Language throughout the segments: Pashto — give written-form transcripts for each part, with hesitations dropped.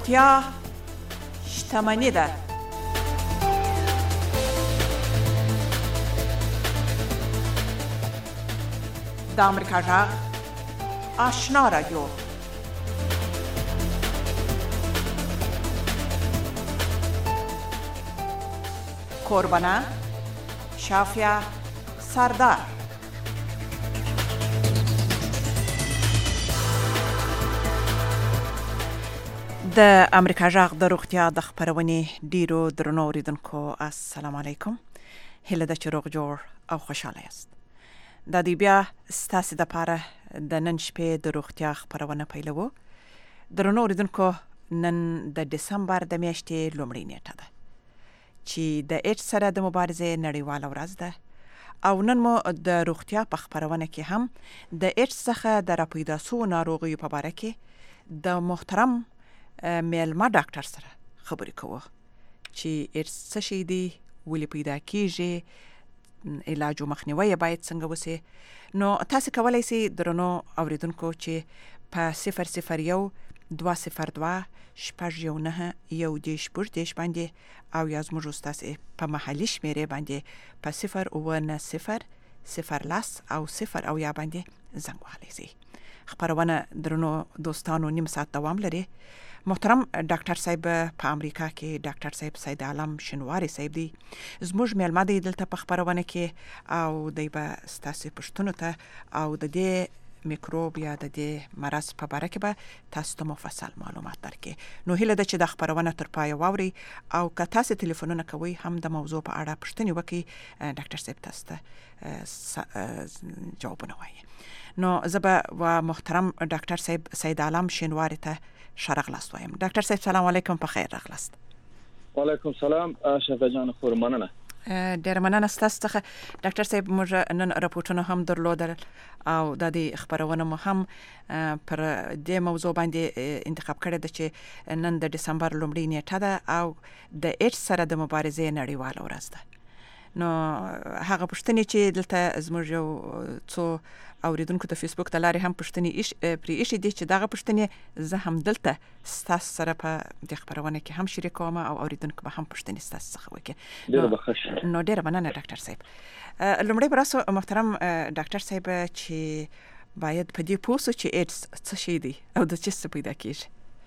روغتیا شتمني ده. د امریکا غږ آشنا رادیو. کوربانه شافیا سردار. د امریکا غږ د روغتیا د خبرونې ډیرو درنو اوریدونکو السلام علیکم. هله د چروغ جوړ او خوشاله یاست. د دې بیا ستاسو د پاره د نن شپې د روغتیا خبرونه پیلوو. درنو اوریدونکو، نن د دسمبر د میاشتې لومړۍ نیټه ده چې د ایډز سره د مبارزې نړیواله ورځ ده، او نن مو د روغتیا په خبرونه کې هم د ایډز څخه د راپیدا شوو ناروغیو په اړه کې د محترم میلمه ډاکټر سره خبرې کوو چې ایډز څه شی دی، ولې پیدا کیږي، علاج او مخنیوي باید څنګه وسی. نو تاسو کولای شئ درنو اوریدونکو چې په 001 202 شپږ 1 باندې او یا زموږ تاسو په محلي شمیرې باندې په 090 0 او 0 او یا باندې زنګ وهلی شئ. خبرونه درنو دوستانو نیم ساعت دوام لري. محترم ډاکټر صاحب په امریکا کې ډاکټر صاحب سید عالم شینواری صاحب دی زموږ میلمه دی دلته په خبرونه کې، او دی به ستاسو پښتنو ته او د دې میکروب یا د دې مرض په اړه کې به تاسو ته مفصل معلومات درکړي. نو هیله ده چې د خبرونه تر پای واوري، او که تاسو ټلیفونونه کوي هم د موضوع په اړه پوښتنه وکړي ډاکټر صاحب تاسو ته جوابونه وایي. نو زبا و محترم ډاکټر صاحب سید عالم شینواری ته شرغلاست وایم. ډاکټر صاحب سلام علیکم، په خیر راغلاست. وعلیکم سلام شفا جان، خور مننه. ډیر مننه ستاسو څخه ډاکټر صاحب. موږ نن راپورټونه هم درلودل او د دې خبرونه مو هم پر دې موضوع باندې انتخاب کړی د چې نن د دسمبر لومړۍ نیټه ده او د ایډز سره د مبارزې نړیواله ورځ ده. نو هغه پوښتنې چې دلته زموږ یو څو اوریدونکو د فیسبوک د لارې هم پوښتنې پرې ایښې دي چې دغه پوښتنې زه هم دلته ستاسو سره په دې خبرونه کې هم شریکوم او اوریدونکو به هم پوښتنې ستاسو څخه وکړي. نو ډیره مننه ډاکټر صاحب. لومړی براسو محترم ډاکټر صاحب چې باید په دې پوه شو چې ایډز څه شی دی او د څه پیدا کیږي.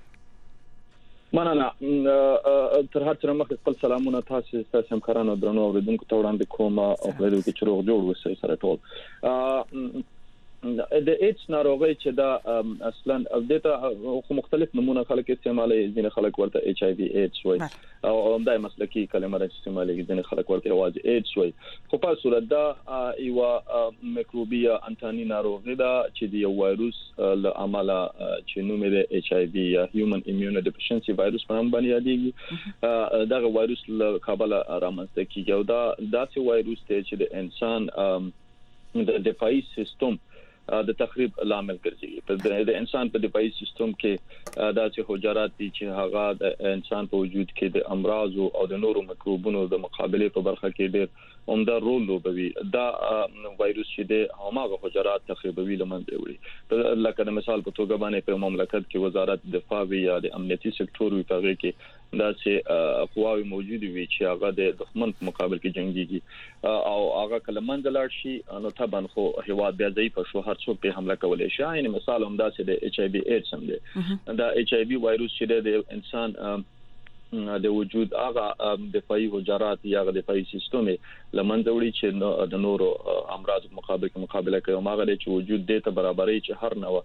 مننه. تر هر څه مخکې خپل سلامونه تاسو همکارانو درنو اوریدونکو ته وړاندې کوم او په دې کې چې روغ جوړ وسه سره ټول. د ایډز ناروغي چې دا اصلا دته مختلف نمونه خلک استعمالوي. ځینې خلک ورته ایچ آی وی ایډز وایي او همدای مسلکی کلمه را استعمالوي. ځینې خلک ورته واځي ایډز وایي. خو په صورت دا یو میکروبیا انټانی ناروغي دا چې د یو وایروس له عمله چې نوم یې ایچ آی وی یا هیومن ایمیون ډیفیشنسي وایروس په نوم باندې یادېږي. دا وایروس له کابل رامنځته کیږي او دا داسې وایروس دی چې د انسان د دفاعي سیستم د تخریب لامل ګرځي. د انسان په دفاعي سیستم کې داسې حجرات دي چې هغه د انسان په وجود کې د امراض او د نورو میکروبونو د مقابله په برخه کې ډېر عمده رول لوبوي. دا وایروس چې د هماغه حجرات تخریبوي لمنځه وړي. لکه د مثال په توګه باندې په مملکت کې وزارت دفاع یا د امنیتي سکتور وي په کې داسې قواوی موجود وي چې هغه د دښمن په مقابل کې جنگيږي او هغه کله منځ لاړ شي نو طبعا خو هیواد بیا ضعیف شو، هر څوک په حمله کولای شي. یعنی مثال هم داسې د ایچ آی وی ایډز هم دی. دا ایچ آی وی وایروس چې د انسان د وجود هغه دفاعي حجرات یا دفاعي سیستم لمنځه وړي چې د نورو امراض په مقابل کې مقابله کوي. هغه چې وجود د ته برابرۍ چې هر نوع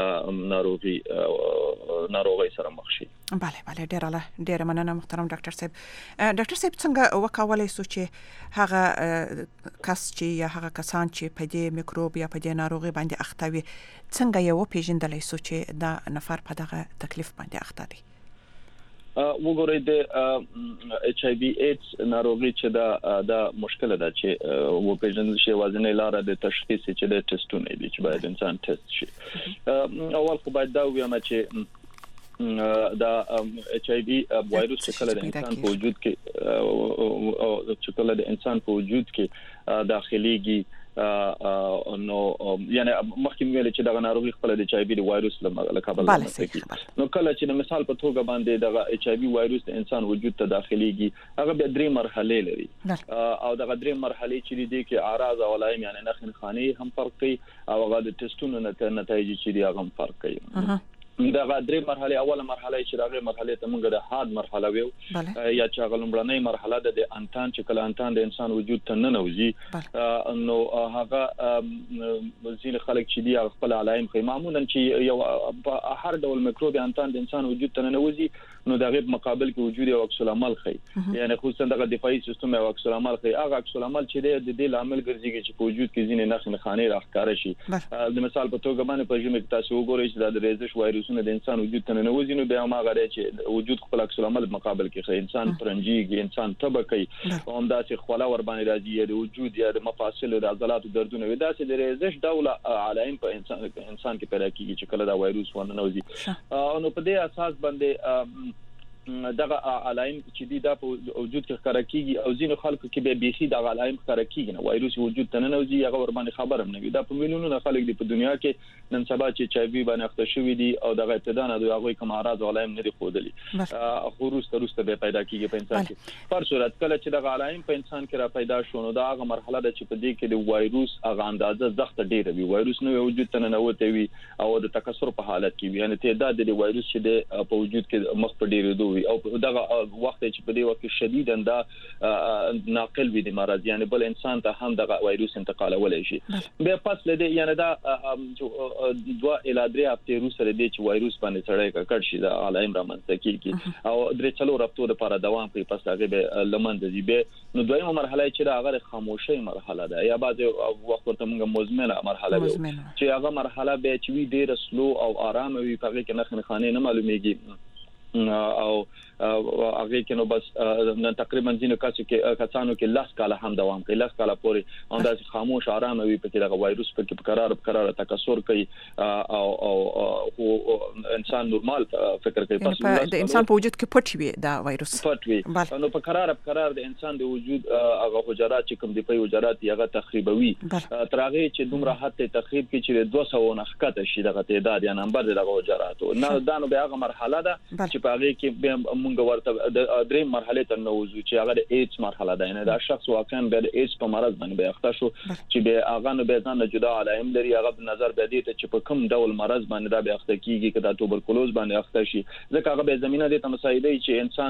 ناروغي سره مخ شي. بله ډیره مننه محترم ډاکټر صاحب. ډاکټر صاحب څنګه وکولای شو چې هغه کس چې یا هغه کسان چې په دې میکروب یا په دې ناروغي باندې اخته وي څنګه یو پیژندلای شو چې دا نفر په دغه تکلیف باندې اخته دی؟ وګورئ د ایچ آی وی ایډز ناروغي چې دا مشکله ده چې و پیژندل شي. وازنې لاره د تشخیص چې د ټیسټونه دي چې باید انسان ټیسټ شي. اول خو باید دا ویم چې دا اچ آی وی وایروس چې کله د انسان په وجود کې او چې کله د انسان په وجود کې داخليږي نو یعنی مخکې ویل چې دا ناروغي خپل د اچ آی وی د وایروس له کابل نو کله چې مثال په توګه باندې د اچ آی وی وایروس د انسان وجود ته داخليږي هغه به درې مرحله لري او دا درې مرحله چې دي کې اعراض او علائم یعنی نخن خاني هم فرق کوي او هغه د ټیسټونو نتایج چې دي هغه هم فرق کوي دا درې مرحله اوله مرحله چې راغی مرحله ته موږ د حاد مرحله ویو یا چې غلمړنۍ مرحله د انتان چې کله انتان د انسان وجود ته نه نوځي نو هغه ځینې خلک چې دی خپل علائم خو معمولا چې یو هر ډول میکروب انتان د انسان وجود ته نه نوځي نو د غیب مقابل کې وجود او عکس العمل خي یعنی خصوصا د دفاعي سیستم او عکس العمل خي هغه عکس العمل چې د دې لامل ګرځي چې په وجود کې ځینې نخنه خاني راښکاره شي د مثال په توګه باندې په ژمه کې تاسو وګورئ چې د ریزش وایروسونه د انسان وجود ته نه نوځي نو بیا ما غواړي چې وجود خپل عکس العمل مقابل کې خي انسان پرنجيږي انسان تبکي هم داسې خلا ور باندې راځي د وجود یا د مفاصل او د عضلات دردونه ودا چې د ریزش ډوله علائم په انسان کې پیدا کیږي چې کله دا وایروس ونه نوځي نو په دې اساس باندې دغه علائم چې دي د وجود کې ښکارا کیږي او ځینو خلکو کې به بيخي د علائم ښکارا کیږي نو وایروس وجود ته نه نوځي هغه ور باندې خبرم نه وي دا په میلیونونو خلک دی په دنیا کې نن سبا چې چای وی باندې اخته شوی دي او دغه ابتدا نه هغه کوم اعراض علائم نه دي خودلی خو روسته به پیدا کیږي په انسان کې پر صورت کله چې دغه علائم په انسان کې را پیدا شونه دا هغه مرحله ده چې په دې کې د وایروس هغه اندازه زخت ډیره وي وایروس نو وجود ته نه وته وي او د تکثر په حالت کې وي یعنی تعداد د وایروس چې په وجود کې مخ په ډیره دوه او دغه وخت چې په دې وخت کې شدیداً دا ناقل وي د مرض یعنی بل انسان ته هم دغه وایروس انتقالولای شي به پس لدی یعنی دا 2 الی 3 هفته وروسته د چې وایروس باندې سړی کړ شي د علائم رامنځته کیږي او 3-4 هفتو لپاره دوام کوي پس هغه به لمن د به نو دویمه مرحله چې دا هغه خاموشي مرحله ده یا بعض وخت ورته موږ مزمنه مرحله وي چې هغه مرحله به چې وی ډیر سلو او آرام وي په هغه کې نخنه خانه نه معلومیږي او هغه کې نو بس تقریبا ځینو کسانو کې لاس کاله هم دوام کوي لاس کاله پورې انداز خاموش آرام وي په کې دغه وایروس په کې قرار تکثر کوي او انسان نورمال فکر کوي پس د انسان په وجود کې پټ وي دا وایروس پټ وي نو په قرار د انسان د وجود هغه حجرات چې کوم د پي حجرات هغه تخریبوي ترغه چې دومره حد تخریب کې چې 200 نه ښکته شي دغه تعداد یا نمبر دغه حجرات نه دانو به هغه مرحله ده چې په هغه کې موږ ورته د درې مرحله ته نوځو چې هغه د ایچ مرحله ده یعنی دا شخص واقعا به د ایچ په مرض باندې به اخته شو چې به هغه نه به ځان جدا علائم لري هغه په نظر به دي چې په کوم ډول مرض باندې دا به اخته کیږي کدا توبرکلوز باندې اخته شي ځکه هغه به زمينه دي ته مساعده چې انسان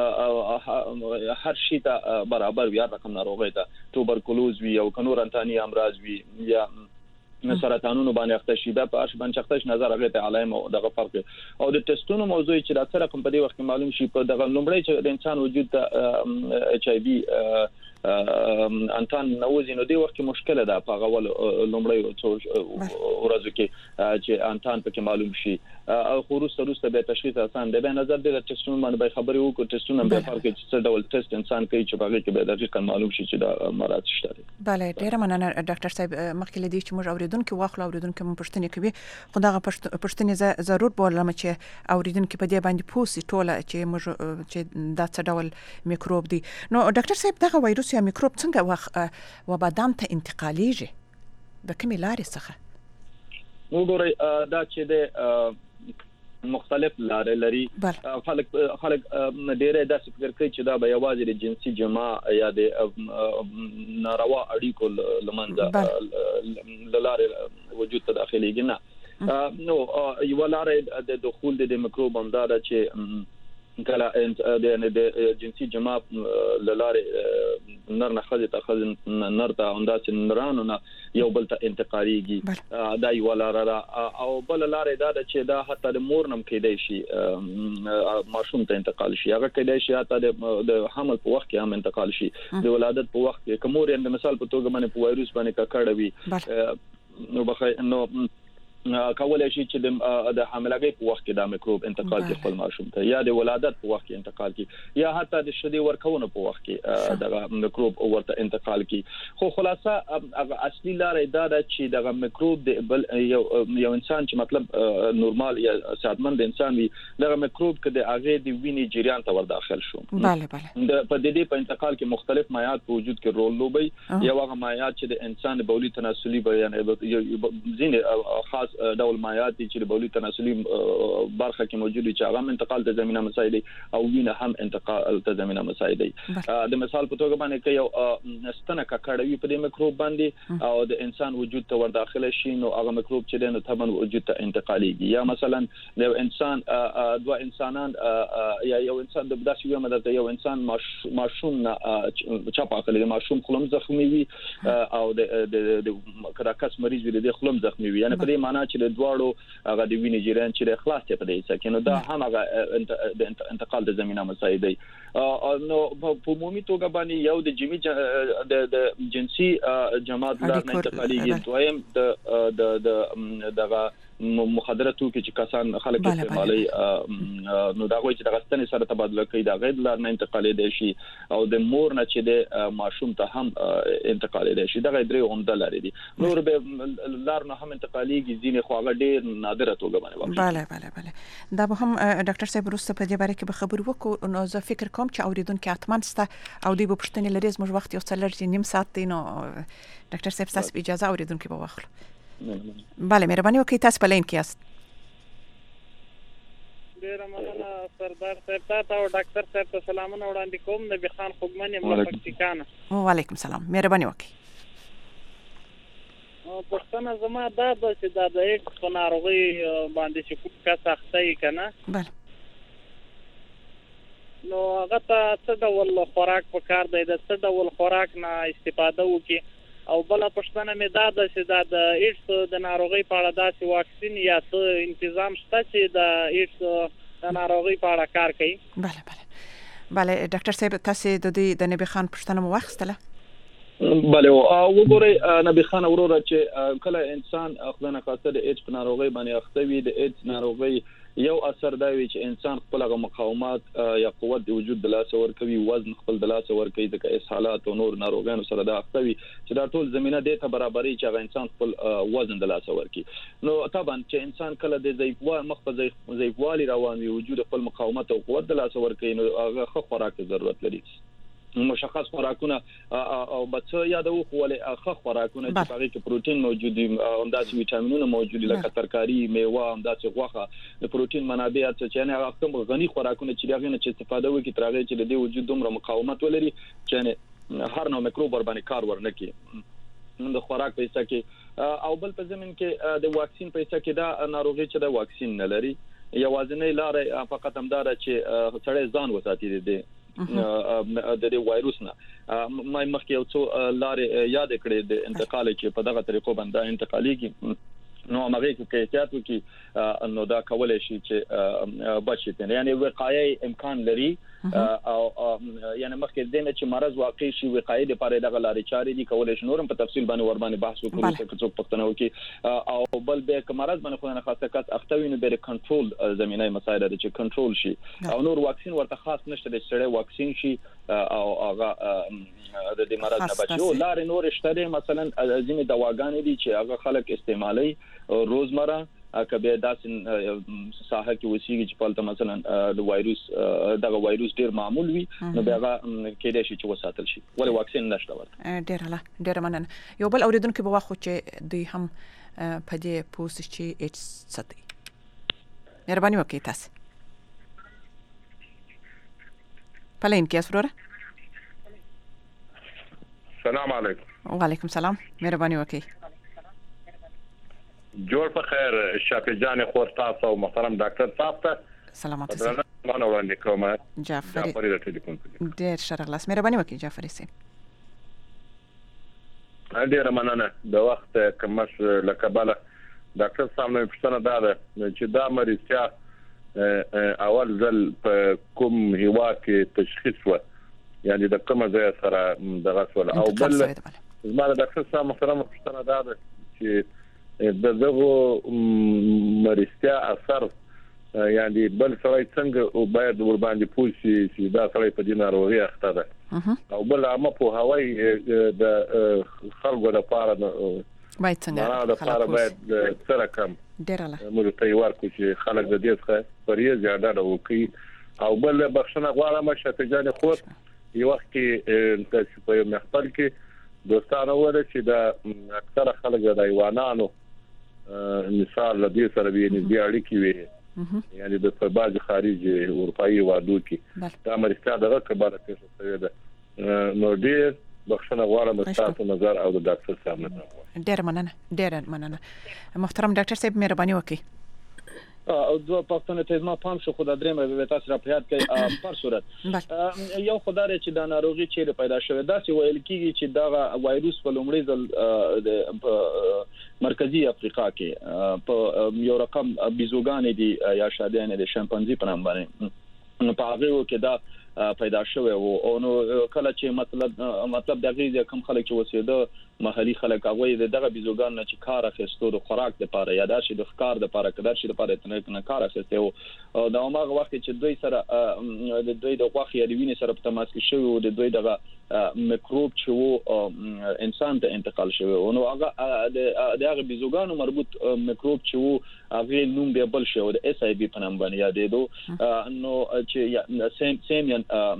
هر شي ته برابر وي رقم ناروغي ته توبرکلوز وي او کنور انتاني امراض وي یا سرطانونو باندې اخته شي دا په اړه باندې اختش نظر هغه ته علائم او دغه فرق او د ټیسټونو موضوع چې دا سره کوم په دې وخت معلوم شي په دغه لومړی چې د انسان وجود ته اچ آی وی انتان نوځي نو دی وخت مشکله ده په غول لومړی ورځو کې چې انتان پکې معلوم شي او روسته به تشخیص آسان دی به نظر د ټیسټونو باندې به خبرې وکړو ټیسټونه به فرق چې څه ډول ټیسټ انسان کوي چې هغه کې به دقیق معلوم شي چې دا مرض شته بله ډیره مننه ډاکټر صاحب مخکې لدی چې موږ اوریدونکو واخلو اوریدونکو مو پښتنې کوي خدای پښتنې ضرور بولم چې اوریدونکو په دې باندې پوسی ټوله چې موږ چې دا څه ډول میکروب دی نو ډاکټر صاحب دغه وایروس یا میکروب څنګه و بدن ته انتقالیږي د کومې لارې څخه وګورئ دا چې د مختلف لارې لري خلک ډېر داسې فکر کوي چې دا به یوازې د جنسي جماع یا د ناروا اړیکو لمنځه لاره وجود ته داخليږي نه نو یو لارې د دخول د میکروب اندار چې کله د جنسي جماع لاره نر نه خځه ته خځه نر ته انداز نرانو نه یو بل ته انتقاليږي دا یو لاره او بل لاره دا چې دا حتی د مور نم کېدای شي ماشوم ته انتقال شي هغه کېدای شي حتی د حمل په وخت کې هم انتقال شي د ولادت په وخت کې کومور یې مثال په توګه باندې په وایروس باندې کړه وي نو بخای نو کولای شي چې د حاملګۍ په وخت کې دا میکروب انتقال کوي خپل ماشوم ته یا د ولادت په وخت کې انتقال کوي یا حتی د شیدې ورکونې په وخت کې دا میکروب ورته انتقال کوي خو خلاصه هغه اصلي لار دا ده چې دا میکروب د یو انسان چې مطلب نورمال یا صحتمند انسان وي دا میکروب کې د هغه د وینې جریان ته ور داخل شو بله په دې په انتقال کې مختلف مایعات په وجود کې رول لوبي یو هغه مایعات چې د انسان بولی تناسلي بیان ځینې خاص ډول مایعات چې د بولی تناسلي برخه کې موجود دي چې هغه انتقال ته زمينه مساعدي او وینه هم انتقال ته زمينه مساعدي د مثال په توګه باندې کې یو ستنه ککړوي په دې میکروب باندې او د انسان وجود ته ور داخله شي نو هغه میکروب چې د تمن وجود ته انتقاليږي یا مثلا یو انسان دوه انسانان یا یو انسان د داسې یو مدد یو انسان ماشوم چا پاکل ماشوم خلم زخمي وي او د کراکس مریض وي د خلم زخمي وي یعنی په دې معنی چې د دواړو هغه د وینې جریان چې خلاص ته په دې ځکه نو دا هم هغه د انتقال د زمينه مساعدي نو په عمومي توګه باندې یو د جمی د جنسي جماعت لار نه انتقاليږي دویم دغه مخدره توکي چې کسان خلک استعمالي نو دا غوي چې د غستنې سره تبادله کوي دا غیر لار نه انتقالي دي شي او د مور نه چې د ماشوم ته هم انتقالي دي شي دا غیر درې عمده لري دي نور به لار نه هم انتقاليږي ځینې خو هغه ډېر نادره توګه باندې بله دا به هم ډاکټر صاحب وروسته په دې باره کې به خبرې وکړو نو زه فکر کوم چې اوریدونکو اتمن سته او دوی به پوښتنې لري زموږ وخت یو څه لږ نیم ساعت دی نو ډاکټر صاحب تاسو اجازه اوریدونکو به واخلو بله مهرباني وکړئ تاسو په لین کې یاست ډیره مننه سردار صاحب ته او ډاکټر صاحب ته سلامونه وړاندې کوم نبی خان خوګمن یم له پکتیکانه وعلیکم السلام مهرباني وکړئ پښتنه زما دا چې دا د یک په ناروغي باندې چې کوم کس اخته یې کنه بله نو هغه ته څه ډول خوراک پکار دی د څه ډول خوراک نه استفاده وکړي او بل پښتنه مې دا چې دا د ایډز د ناروغي په اړه داسې واکسین یا څه تنظیم شته چې د ایډز د ناروغي په اړه کار کوي بله ډاکټر صاحب تاسو د نبی خان پښتنه مو واخیستله بله او وګورئ نبی خان وروره چې کله انسان خپل نقاصه د ایډز ناروغي باندې اخته وي د ایډز ناروغي یو اثر دا وی چې انسان خپل هغه مقاومت یا قوت د وجود د لاس ور کوي وزن خپل د لاس ور کوي د اسهالات او نور ناروغانو سره دا اخته وي چې دا ټول زمينه د ته برابرۍ چې هغه انسان خپل وزن د لاس ور کوي نو طبعا چې انسان کله د ضعیفوالي روان وي وجود خپل مقاومت او قوت د لاس ور کوي نو هغه خوراک ضرورت لري مشخص خوراکونه او بچو یادو خو ولې اخ خوراکونه چې هغه کې پروتین موجود دي همداسې ویټامینونه موجود دي لکه ترکاری میوه همداسې غوښه د پروتین منابع چې نه هغه کوم غني خوراکونه چې هغه نه چې استفاده وکړي ترغه چې د وجود دومره مقاومت ولري چې هر نوع میکروب ور باندې کار ورنکي د خوراک په څه کې او بل په زمين کې د واکسین په څه کې دا ناروغي چې د واکسین نه لري یوازینۍ لار فقط همدار چې سړی ځان وساتي دي د وایروس نه ما مخکې یو څو لارې یاد کړې د انتقال کې په دغه طریقو باندې انتقالي کې نو هغه کې احتیاط وکړي نو دا کولای شي چې بچي یعنی وقایع امکان لري او یعنی مخکې دینه چې مرض واقع شي وقایع لپاره دغه لارې چارې دي کولای شي نورم په تفصیل باندې ور باندې بحث وکړو چې څوک پښتنه وکړي او بل به که مرض باندې خو نه خاصه کات اختوینه به کنټرول زمينه مسایل دي چې کنټرول شي او نور واکسین ورته خاص نشته د سړی واکسین شي او هغه د دې مرض نه بچو لارې نور شته مثلا ځینې دواګانې دي چې هغه خلک استعمالي روزمره کبه داسن ساحه کې وسیږي چې پالته مثلا د وایروس دغه وایروس ډیر معمول وي نو بیا کېدای شي چې وساتل شي ولې واکسین نشته ورته ډیر مننه یو بل اوریدونکو به واخو چې دوی هم په دې پوسټ چې اچ ستي مهرباني وکړئ تاسو پلین کې اسوره السلام علیکم وعلیکم السلام مهرباني وکړئ جوړ په خیر شافي جان خور تاسو او محترم ډاکټر صاحب ته سلامات اوسئ مننه وړاندې کوم جعفري د ټلیفون ډیر شرغلاس مهرباني وکړئ جعفري سي ډیر مننه د وخت کمش لکباله ډاکټر صاحب نو پښتنه دا چې دا مریض اول ځل په کوم هوا کې تشخیص و یعنی د کومه ځای سره د غسل او بل زما د ډاکټر صاحب محترم پښتنه دا چې دغه مرستیا اثر یعنی بل سړی څنګه او باید ور باندې پوښي چې دا سړی په دې ناروغي اخته ده او بل عامه په هوای د خلکو لپاره باید څنګه خلک باید سره کم ډیرله موږ ته ورکو چې خلک د دې څخه پرې زیاده وکړي او بل بخښنه غواړم چې تجانه خو یو وخت کې تاسو په محفل کې دوستانه وره چې د اکثره خلک د ایوانانو مثال لدی سره نږدې اړیکې وي یعنی د بعض خارجي اروپאי وادو کې دا مرسته دغه کبره کې څه ده نو ډیر بخښنه غواړم تاسو نظر او د ډاکټر صاحب نه ډیر مننه محترم ډاکټر صاحب مهرباني وکړئ او دوه پښتنه ته ما پام شو خدای درېمه به تاسو را په یاد کړئ پر صورت یو خدای چې د ناروغي چیرې پیدا شوه دا چې ویل کیږي چې دا وایروس په لومړي ځل د مرکزی افریقا کې په یو رقم بیزوګان دي یا شادیان دي شامپانزي په نام باندې په هغه کې دا پیدا شوه او نو کله چې مطلب د غیزه کم خلک چې وسیده محلي خلک هغه دغه بیزوګان نه چې کار اخیستو د خوراک لپاره یا د شي د ښکار لپاره کدار شي لپاره تنه کار اخیسته او دا هغه وخت چې دوی سره د دوی د غوښ یا د وینې سره په تماس کې شوی او د دوی دغه میکروب چې وو انسان ته انتقال شوی او نو هغه د هغه بیزوګانو مربوط میکروب چې وو هغه نوم به بل شو د اس ای بي په نام باندې یادېدو نو چې سیم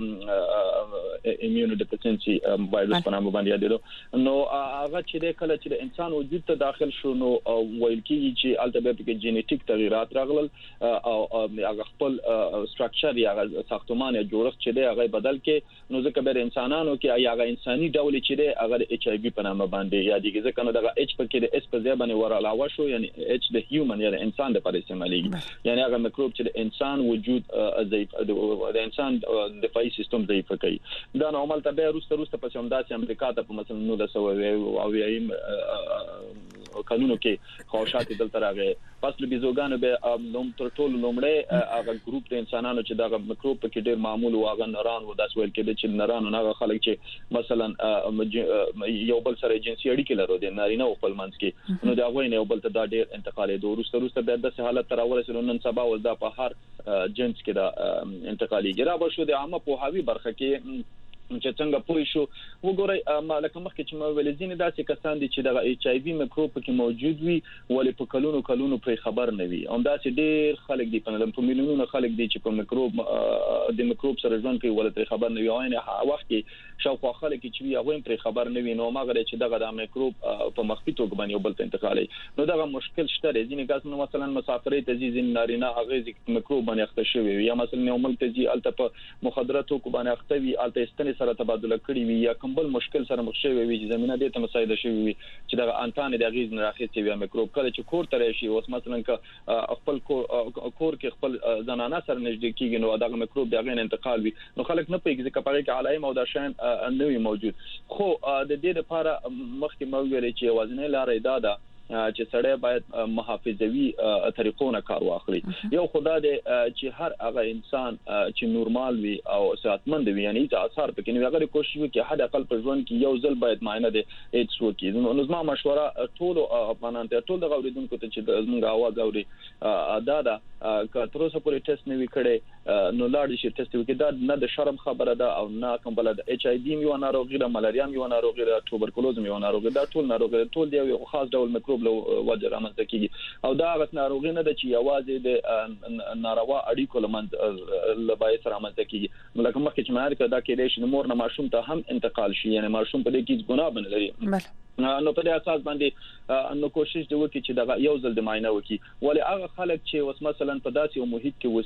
immune deficiency وایروس په نام باندې یادېدو نو هغه چې کله چې انسان وجود ته داخل شو نو ویل کیږي چې الټابیټ کې جینیټیک تغیرات راغلل او هغه خپل سټراکچر یا ساختمان یا جوړښت چې دی هغه بدل کې نو ځکه به انسانانو کې هغه انساني ډول چې دی هغه ایچ ای وی په نام باندې یادېږي ځکه نو دغه ایچ په کې د اس په ځای باندې ور علاوه شو یعنی ایچ د هیومن یا د انسان لپاره استعمالېږي یعنی هغه میکروب چې د انسان وجود ضعیف د انسان دفاعي سیستم ضعیف کوي دا نو عمل ته به روسته په سمداسي امریکا ته په مثلا نو د سوي او یې قانونو کې خواهشات دلته راغی پس له بیزوګانو به نوم تر ټولو لومړی هغه ګروپ د انسانانو چې دا میکروب کې ډېر معمول او هغه نران و داس ویل کې چې نران او هغه خلک چې مثلا یو بل سره جنسي اړیکې لري د نارینه او خپل منځ کې نو دا غوښنه یو بل ته دا ډېر انتقالي دوه به د حالت تر اول سره نن سبا ول دا په هر جنس کې دا انتقالي ګرا به شو د عامه په هاوی برخه کې چې څنګه پوي شو وګورئ لکه مخکې چې ما ویل ځینې داسې کسان دي چې د ایچ ای وی میکروب کې موجود وي ولې په کلونو پرې خبر نه وي هم داسې ډېر خلک دي په میلیونونو خلک دي چې په میکروب د میکروب سره ژوند کوي ولې پرې خبر نه وي او نه وخت کې شاوخوا خلک چې وي هغه پرې خبر نه وي نو ماغه چې دغه د میکروب په مخفي توګه باندې بل ته انتقالي نو دغه مشکل شته ځینې کس نو مثلا مسافرې ته ځي نارینه هغه میکروب باندې اخته شوی یا مثلا یو ملک ته ځي الته په مخدراتو کو باندې اخته وي الته استنې سره تبادله کړی وي یا کوم بل مشکل سره مخ شوی وي چې زمينه دې ته مسایده شوی وي چې د انټان د غیز نه راخېږي وي میکروب کله چې کور ته راشي اوس مثلا خپل کور کې خپل زنانه سره نږدې کیږي نو دا میکروب دغه انتقال وي نو خلک نه پېږي چې کپاره کې علائم او دا شان نوې موجود خو د دې لپاره مخکې مو ویل چې وزنه لارې دا چې سړی باید محافظوي طریقونه کار واخلي یو خدای دې چې هر هغه انسان چې نورمال وي او صحتمند وي یعنی چې اثر پکې نه هغه کوشش وکړي چې حد اقل په ژوند کې یو ځل باید معاینه دې ایچ وکړي نو زما مشوره ټول افغانان ته ټول د غوړیدونکو ته چې زموږ आवाज اوري دا که تر اوسه پورې ټیسټ نه وکړي نو لاړ شي ټیسټ وکړي دا نه د شرم خبره ده او نه کوم بل د ایچ ای وی یو ناروغي د ملاریا یو ناروغي د توبرکلوز یو ناروغي دا ټول ناروغي ټول دی یو خاص ډول میکروب له وجه رامنځته کیږي او دا غت ناروغي نه د چې یوازې د ناروا اړیکو لمنځ لبای سره رامنځته کیږي لکه مخکې چې مهار کړه دا کې د شنو مور نه ماشوم ته هم انتقال شي یعنی ماشوم په دې کې ګناه بن لري نو په دې اساس باندې نو کوشش دی وکړي چې دا یو ځل د معاینه وکړي ولې هغه خلک چې وس مثلا په داسې یو محیط کې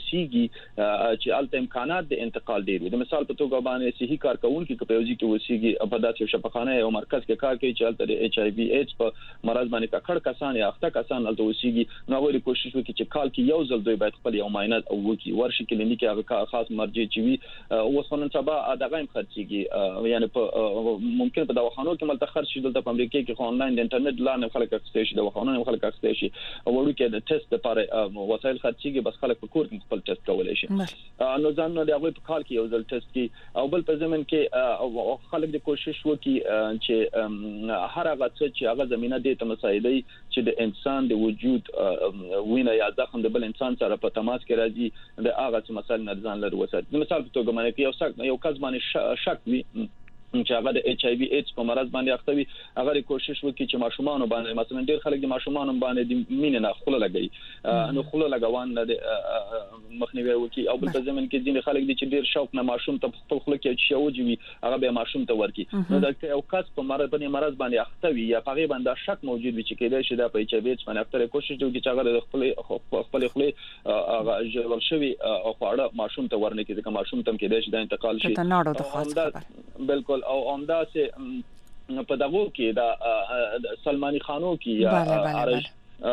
وسیږي چې الته امکانات د انتقال ډیر وي د مثال په توګه باندې صحي کارکونکو په یوځي کې وسیږي په داسې شفاخانه او مرکز کې کار کوي چې الته د ایچ ای وی ایچ په مرض باندې ککړ کسان یا اخته کسان الته وسیږي نو ورې کوشش وکړي چې کال کې یو ځل دوی باید خپل یو معاینه وکړي ورشي کلینیک هغه خاص مرجع چې وي اوس نن سبا دغه هم خرڅيږي یعنی په ممکن په دواخانو کې ملته خرڅ شي دلته په امریکا کې آنلاین د انټرنیټ لاندې خلک اخستې شي د وخانونو خلک اخستې شي او ورو کې د ټیسټ لپاره وسایل خرڅيږي بس خلک په کور کې خپل ټیسټ کولای شي نو ځان نو د هغه په کال کې یو ځل ټیسټ کی او بل په زمين کې خلک د کوشش وکي چې هر هغه څه چې هغه زمينه د تمسایدي چې د انسان د وجود وینه یا زخم د بل انسان سره په تماس کې راځي د هغه څه مسایل نه ځان لري وسات د مثال په توګه باندې یو کس باندې شک وي چې هغه د ایچ ای وی ایډز په مرض باندې اخته وي هغه کوشش وکړي چې ماشومان باندې مثلا ډېر خلک د ماشومان باندې د مینې نه خله لګي نو خله لګوان د مخنیوي وکړي او بل په زمين کې ځینې خلک دي چې ډېر شوق نه ماشوم ته خپل خله کې چې اوجوي هغه به ماشوم ته ورکړي نو دا یو کس په مرض باندې اخته وي یا هغه باندې شک موجود وي چې کېدای شي د ایچ ای وی ایډز باندې اخته کوشش وکړي چې هغه خپل خله هغه جوړ شوی او خواړه ماشوم ته ورنکړي ځکه ماشوم ته کېدای شي د انتقال شي بالکل او عمده سه په دغه کې دا سلمانی خانو کې یا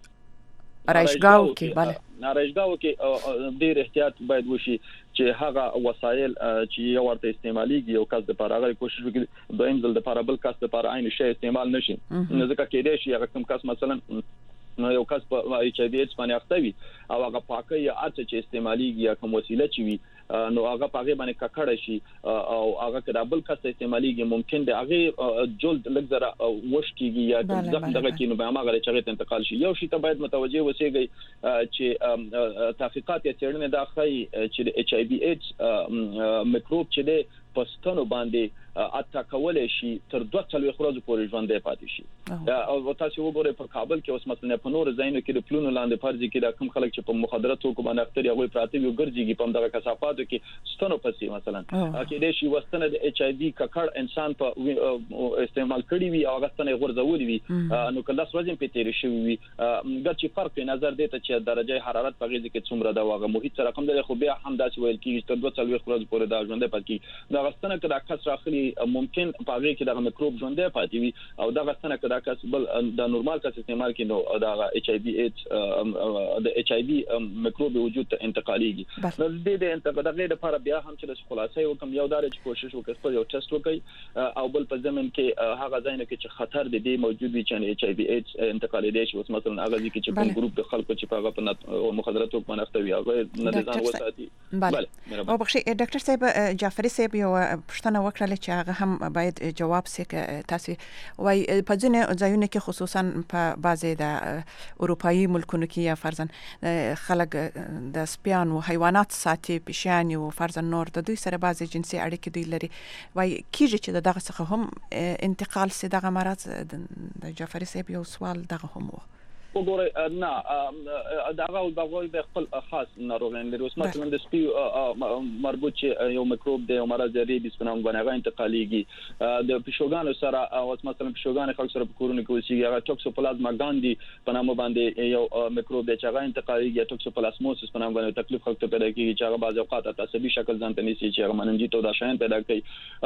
آرایشګاو کې بله آرایشګاو کې ډېر احتیاط باید وشي چې هغه وسایل چې یو ورته استعماليږي او کس د لپاره هغه کوشش وکړي د انځل د لپاره بل کس د لپاره عین شی استعمال نشي ځکه کېدای شي هغه کوم کس مثلا نو یو کس په ایچ ای وی ایډز باندې اخته وي او هغه پاکه یا اڅ چې استعماليږي یا کوم وسیله چې وي نو هغه پاګه باندې ککړ شي او هغه کله بل کس استعماليږي ممکن د هغه جلد لږ زره وش کیږي یا ځکه دغه کې نو به هغه چې انتقال شي یو شي ته باید متوجه وسیږي چې تحقیقات یې څېړنې دا ښيي چې د ایچ ای وی ایډز میکروب چې د پستانو باندې اتا کولای شي تر 2 ورځې پورې ژوند دی پاتې شي او تاسو وګورئ په کابل کې اوس مثلا په نور ځایونو کې د پلونو لاندې فرض کې دا کوم خلک چې په مخدراتو کو باندې اختر یو پراته وي ګرځيږي په دغه کثافاتو کې ستنو پسې مثلا کې د شي وستنه د ایچ ای وی ککړ انسان په استعمال کړی وي او غستنه غورځولې وي نو کله ورځې په تیر شوی وي ګرځي فرق په نظر دی چې درجه حرارت په غیږ کې څومره دا واغه محیط سره کوم دی خو بیا هم داسې ویل کېږي تر 2 ورځې پورې دا ژوند دی پاتې دا غستنه کله کس راخلي ممکن په هغه کې د میکروب ژوند دی پاتې وي او دا غستنه کله کس بل د نورمال کس استعمال کینو دا ایچ ای وی ایډز د ایچ ای وی میکروب وجود ته انتقاليږي نو د انتقال د غیر لپاره بیا هم چې خلاصې وکم یو دار چې کوشش وکړي په یو ټیسټ وکړي او بل په زمين کې هغه ځای نه کې چې خطر د دې موجود وي چې ایچ ای وی ایډز انتقالي دي چې مثلا هغه چې په ګروپ د خلکو چې په هغه په مخدراتو باندې اخته وي هغه نه ځان وساتي بله او بخښي ډاکټر صاحب جعفری صاحب یو پښتنه وکړه چې هغه هم باید جواب سي تاسو وای په ځینې ځایونو کې خصوصا په بعضي د اروپאי ملکونو کې یا فرضاً خلک د سپیانو حیوانات ساتي پېشان او فرضاً نور د دوی سره بعضي جنسي اړیکې دوی لري وای کیږي چې دغه څخه هم انتقال سي دغه مرض د جعفری صاحب یو سوال دغه هم وګورئ نه دغه د خپل خاص ناروغان لري اوس مثلا د سپي مربوط چې یو میکروب دی او مرض دی په نوم باندې انتقاليږي د پښوګانو سره اوس مثلا پښوګان خلک سره په کورونو کې وسیږي هغه ټوکسوپلازما ګاندي په نوم باندې یو میکروب دی چې هغه انتقاليږي ټوکسوپلازموسس په نوم باندې تکلیف خلک ته پیدا کیږي چې هغه بعض اوقات عصبي شکل ځان ته نيسي چې هغه مننجیت او دا شاین پیدا کوي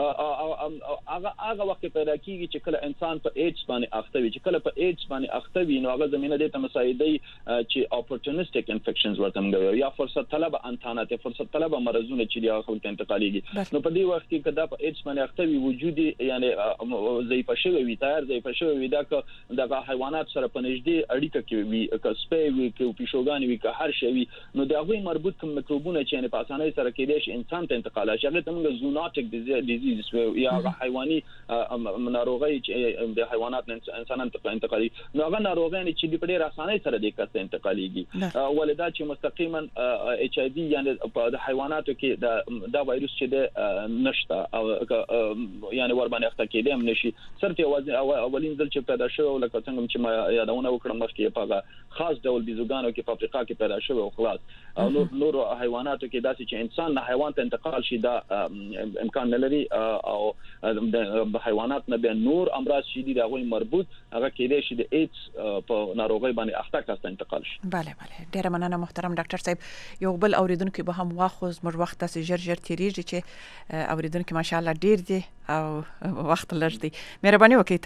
هغه وخت پیدا کیږي چې کله انسان په ایډز باندې اخته وي چې کله په ایډز باندې اخته وي نو هغه زمينه د تمسایدي چې اپورتونیسټک انفیکشنز ورته موږ یا فرصت طلب انتانات فرصت طلب مرزونه چې دی خلک ته انتقاليږي نو په دې وخت کې کدا په ایډز باندې اخته وي وجودي یعنی ضعیف شوی وي تیار ضعیف شوی وي دا د حیوانات سره په نږدې اړیکه کې وي که سپي وي که پښوګان وي که هر شی وي نو دا غوي مربوط کوم میکروبونه چې په اسانۍ سره کېدای شي انسان ته انتقال شي هغه ته موږ زونوټیک ډیزیز یا حیواني ناروغي چې د حیوانات انسانانو ته انتقالي نو هغه ناروغي چې په ډېر اسانۍ سره د کس انتقاليږي ولدا چې مستقیما ایچ ای وی یعنی په حیواناتو کې دا وایروس چې د نشته او یعنی ور باندې اخته کېدم نشي صرف اولین ځل چې پیدا شو لکه څنګه چې ما یادونه وکړم مخکې په خاص ډول بيزوګانو کې په افریقا کې پیدا شو او خلاص او نور حیواناتو کې داسې چې انسان نه حیوان ته انتقال شي دا امکان نه لري او د حیوانات نه به نور امراض شدید هغه مربوط هغه کېدای شي د ایډز په ناروغي باندې اخته کاسته انتقال شي bale ډیره مننه محترم ډاکټر صاحب یو بل اوریدونکو به هم واخوز مر وخت تاسو ژر تیریږي چې اوریدونکو ماشاءالله ډیر دي او وخت لږ دی مهرباني وکړئ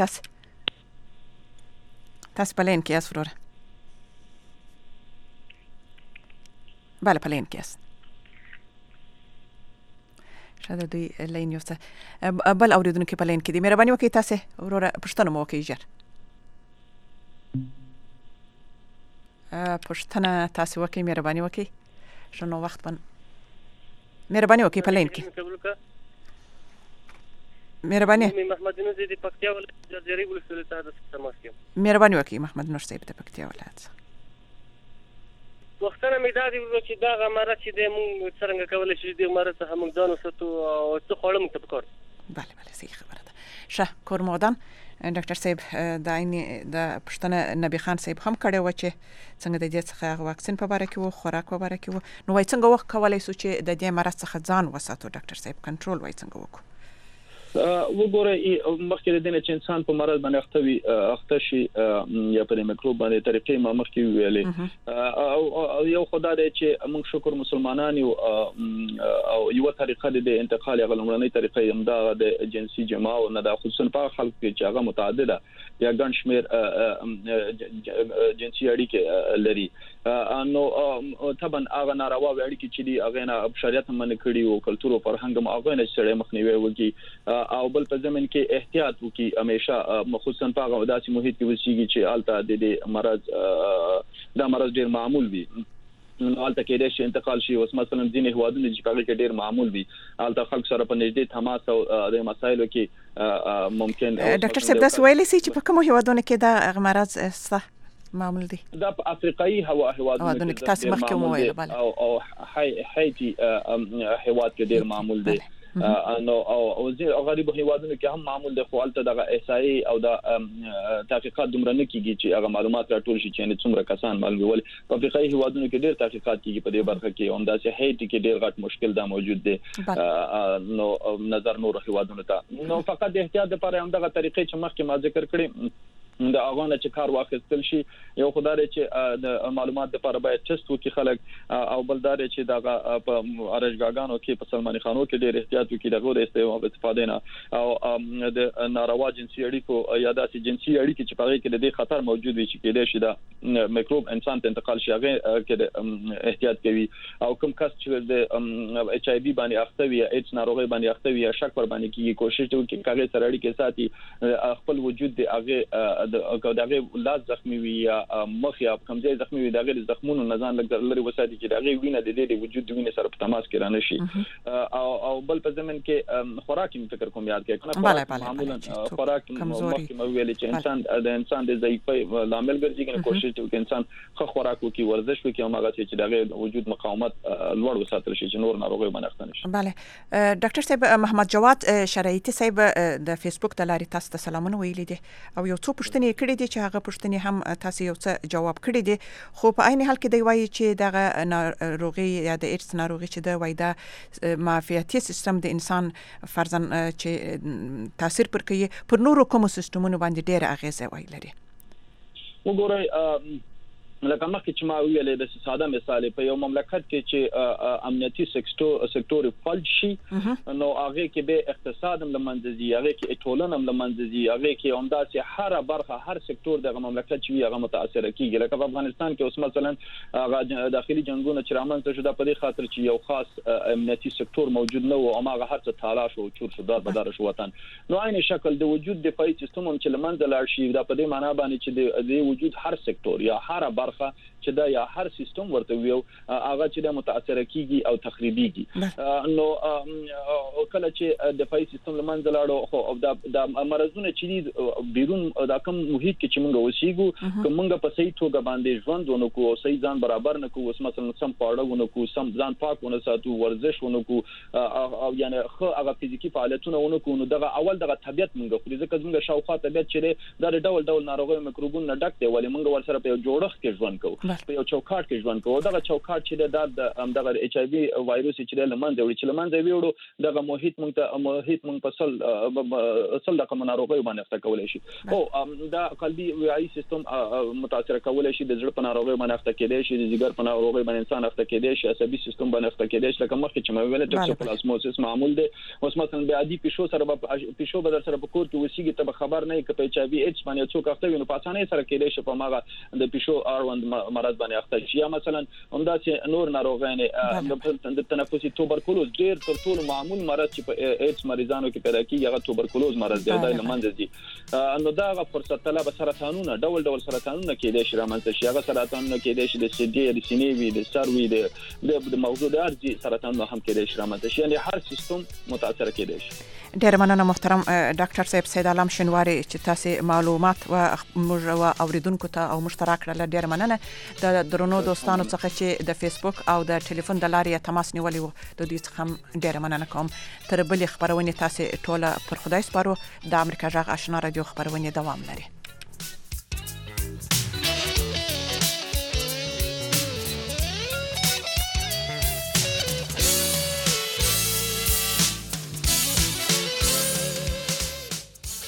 تاسو پلین کې اس فرور bale پلین کې اس شاده دوی لین یو څه بل اوریدونکو په لین کې دي. مهرباني وکړئ تاسو وروره پښتنه مو وکړئ ژر. پښتنه تاسو وکړئ مهرباني وکړئ شنو وخت بن مهرباني وکړئ په لین کې. مهرباني محمد نور زیدی پکتیا ولایت جرجری ولسوالۍ ته تماس کوم. مهرباني وکړئ محمد نور صاحب د پکتیا ولایت. وختونه مې دا دی چې دا غمره چې د مونږ څنګه کولای شو د غمره څخه موږ ځان وساتو او څه خوړم ته پکار. بله صحیح خبره ده. شه کورمودان ډاکټر صاحب د پښتنه نبی خان صاحب هم کړه و چې څنګه د دې څخه واکسین په اړه کې وو خوراک په اړه کې وو نو وای څنګه وخت کولای سو چې د دې مرض څخه ځان وساتو ډاکټر صاحب کنټرول وای څنګه وکړو. وګوره مخکې د دې چې انسان په مرض باندې اخته شي یا په میکروب باندې طریقې ما مخکې ویلې او یو خدای دې چې موږ شکر مسلمانان او یو طریقه د انتقال غلمرنۍ طریقې هم دا د جنسي جماع او نه د خصوصا په خلک چې هغه متعدده یا ګڼ شمیر جنسي اړیکې لري نو طبعا هغه ناروا اړیکې چې دی هغه نه شریعت هم نه کړی او کلتور او فرهنګ هم هغه نه سره مخنیوي وکي او بل په زمين کې احتیاط وکي همیشه خصوصا په هغه داسې محیط کې وسیږي چې الته د مرض دا مرض ډیر معمول وي نو الته کې د انتقال شي اوس مثلا ځینې هوادونه چې په کې ډیر معمول وي الته خلک سره په نږدې تماس او د مسایلو کې ممکن ډاکټر صاحب دا ویلي سي چې په کوم هوادونه کې دا مرض صح معمول دي دا په افریقایي هوادونه کې تاسو مخکې مو ویل بله او هایتي هواد کې ډیر معمول دي نو او غریب هیوادونو کې هم معمول د خپلته د احصایي او د تحقیقات دومره نه کیږي چې هغه معلومات راټول شي چې څومره کسان معلومول په افریقایي هیوادونو کې ډېر تحقیقات کیږي په دې برخه کې هم داسې هیټي کې ډېر غټ مشکل دا موجود دی نو نظر نور هیوادونو ته نو فقط د احتیاط لپاره هم دغه طریقې چې مخکې ما ذکر کړې د اغانه چې کار واخیستل شي یو خدای چې د معلومات لپاره باید ټیسټ وکړي خلک او بلدار چې دغه په ارزګاګانو کې په سلماني خانو کې ډېر احتیاط وکړي دغه د استفاده نه او د ناروا جنسي اړیکو یا داسې جنسي اړیکې چې په کې د دې خطر موجود وي چې کېدای شي د میکروب انسان ته انتقال شي هغه کې احتیاط کوي او کوم کس چې د ایچ آی وی باندې اخته وي ایچ ناروغي باندې اخته وي شک پر باندې کیږي کوشش کوي چې هغه سره اړیکې ساتي خپل وجود د هغه دغه لاس زخمي وي یا مخ یا کمزې زخمي وي دغه زخمونو نه ځان لري وساتي چې دغه وینه د دې وجود وینه سره په تماس کې رانه شي او بل په زمين کې خوراک هم فکر کوم یاد کې معمولا خوراک مخکې مو ویل چې انسان د ضعیفۍ لامل ګرځي کنه کوشش کوي چې انسان ښه خوراک وکړي ورزش وکړي او هغه چې دغه وجود مقاومت لوړ وساتل شي چې نور ناروغي باندې اخته نشي. بله ډاکټر صاحب محمد جواد شرایطي صاحب د فیسبوک د لارې تاسو ته سلامونه ویلي دي او یو څو پوښتنې کړې دي چې هغه پوښتنې هم تاسو یو څه جواب کړی دي خو په عین حال کې دی وایي چې دغه ناروغي یا د ایډز ناروغي چې د وایدا معافیتي سیستم د انسان فرضاً چې تاثیر پر کوي پر نورو کوم سیستمونو باندې ډېر اغیزه وایي لري. وګورئ لکه مخکې چې ما ویلې د ساده مثال په یو مملکت کې چې امنیتي سکتور فلج شي نو هغه کې به اقتصاد هم لمنځي هغه کې ټولنه هم لمنځي هغه کې همداسې هر برخه هر سکتور د مملکت چې هغه متاثر کیږي لکه په افغانستان کې اوس مثلا هغه داخلي جنگونه چې رامنځته شو د په دې خاطر چې یو خاص امنیتي سکتور موجود نه و او هغه هر څه تالاش او چور شو دار بدار شو وطن نو عین شکل د وجود دفاعي سیستم هم چې لمنځه لاړ شي دا په دې معنی باندې چې د وجود هر سکتور یا هر چې دا یا هر سیستم ورته ویو هغه چې د متاثر کیږي او تخریبيږي نو کله چې دفاعي سیستم لمنځه لاړو خو د مرزونه چې بیرون د کوم محیط کې چې موږ وسیګو کومه په صحیح توګه باندې ژوند ونکو او صحیح ځان برابر نکو اوس مثلا سم پاړه ونکو سم ځان پاک ونه ساتو ورزش ونکو او یعنی خو هغه فزیکی فعالیتونه ونکو نو دغه اول دغه طبيعت موږ خو ځکه موږ شاوخوا طبيعت چې دا ډول ناروغي میکروبونه ډک دی ولې موږ ورسره په جوړښت کې ژوند کوو په یو چوکاټ کې ژوند کوو دغه چوکاټ چې دغه ایچ آی وی وایروس چې لمنځه وړي چې لمنځه ویوړو دغه محیط په اصل دغه ناروغي باندې اخته کولای شي او دا قلبي وعي سیستم متاثر کولای شي د زړه په ناروغي باندې اخته کېدای شي د جګر په ناروغي باندې انسان اخته کېدای شي عصبي سیستم باندې اخته کېدای شي لکه مخکې چې مې ویل ټکسوپلازموسس معمول دی اوس مثلا به عادي پښو بدل سره په کور کې وسیږي ته خبر نه کې په ایچ آی وی ایډز باندې څوک اخته وي نو په اسانه سره کېدای شي په ماغه د پښو اړوند مرض باندې اخته شي، یا مثلا همداسې نور ناروغان د تنفسي توبرکلوز ډیر تر ټولو معمول مرض چې په ایډز مریضانو کې پیدا کیږي هغه توبرکلوز مرض دی، دا لمنځه دي. نو دا غو فرصت طلب سرطانونه ډول سرطانونه کېدای شي رامنځته شي. هغه سرطانونه کېدای شي د سینې، د سینې وي، د سر وي، د موضوع د ارزي سرطانونه هم کېدای شي رامنځته شي، یعنی هر سیستم متاثر کېدای شي. ډیر مننه محترم ډاکټر صاحب سید عالم شنواری چې تاسو معلومات و موږ او اوریدونکو ته او مشترک کړل. ډیر مننه د درنو دوستانو څخه چې د فیسبوک او د ټلیفون د لارې تماس نیولې وو، د دې څخه ډیر مننه کوم. تر بلې خبرونه تاسو ټوله پر خدای سپارو. د امریکا جغ آشنا رادیو خبرونه دوام لري.